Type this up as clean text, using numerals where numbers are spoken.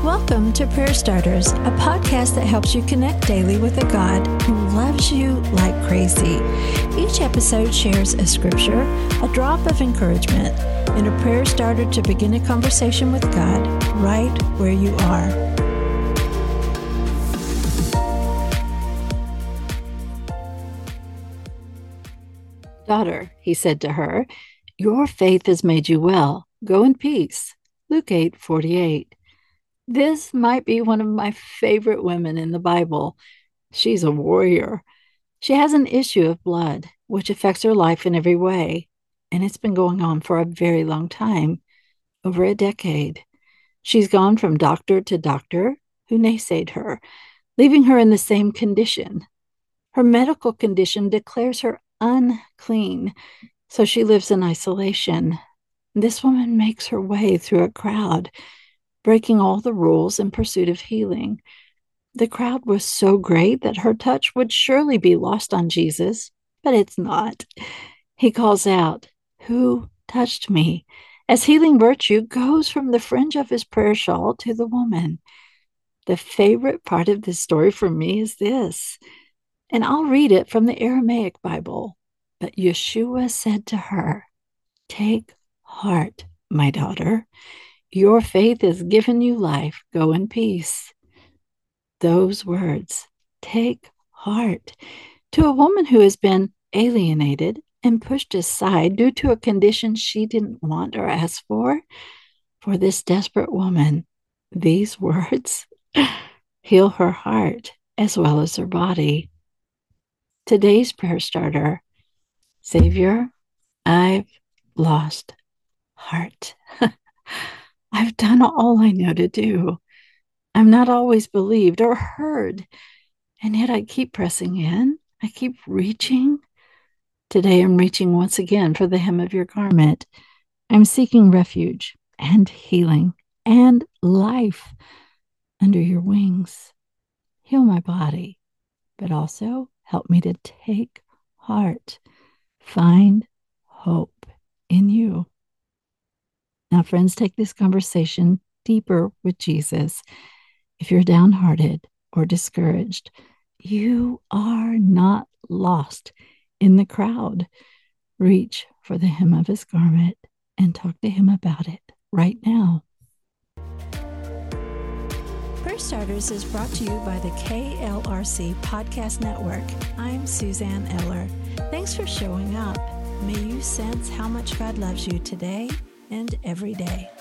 Welcome to Prayer Starters, a podcast that helps you connect daily with a God who loves you like crazy. Each episode shares a scripture, a drop of encouragement, and a prayer starter to begin a conversation with God right where you are. "Daughter," he said to her, "your faith has made you well. Go in peace." Luke 8:48. This might be one of my favorite women in the Bible. She's a warrior. She has an issue of blood, which affects her life in every way, and it's been going on for a very long time, over a decade. She's gone from doctor to doctor who naysayed her, leaving her in the same condition. Her medical condition declares her unclean, so she lives in isolation. This woman makes her way through a crowd, breaking all the rules in pursuit of healing. The crowd was so great that her touch would surely be lost on Jesus, but it's not. He calls out, "Who touched me?" as healing virtue goes from the fringe of his prayer shawl to the woman. The favorite part of this story for me is this, and I'll read it from the Aramaic Bible. But Yeshua said to her, "Take heart, my daughter. Your faith has given you life. Go in peace." Those words, "take heart," to a woman who has been alienated and pushed aside due to a condition she didn't want or ask for this desperate woman, these words heal her heart as well as her body. Today's prayer starter: Savior, I've lost heart. I've done all I know to do. I'm not always believed or heard, and yet I keep pressing in. I keep reaching. Today I'm reaching once again for the hem of your garment. I'm seeking refuge and healing and life under your wings. Heal my body, but also help me to take heart, find hope in you. Now, friends, take this conversation deeper with Jesus. If you're downhearted or discouraged, you are not lost in the crowd. Reach for the hem of his garment and talk to him about it right now. Prayer Starters is brought to you by the KLRC Podcast Network. I'm Suzanne Eller. Thanks for showing up. May you sense how much God loves you today and every day.